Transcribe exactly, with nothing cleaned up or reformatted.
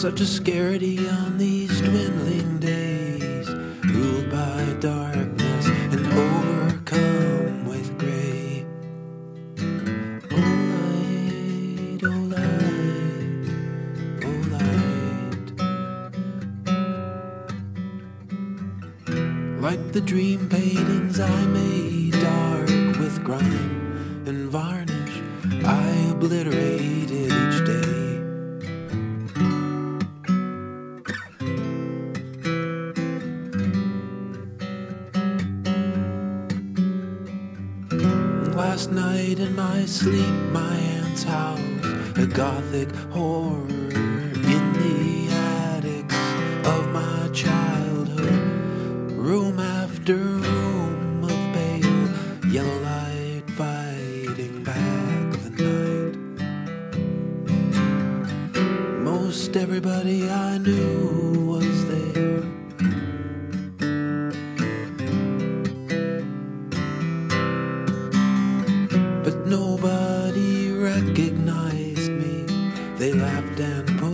Such a scarcity on these dwindling days, ruled by darkness and overcome with gray. Oh light, oh light, oh light. Like the dream paintings I made, dark with grime and varnish, I obliterated each day. Last night in my sleep, my aunt's house, a gothic horror in the attics of my childhood. Room after room of pale yellow light fighting back the night. Most everybody I knew was there. But nobody recognized me. They laughed and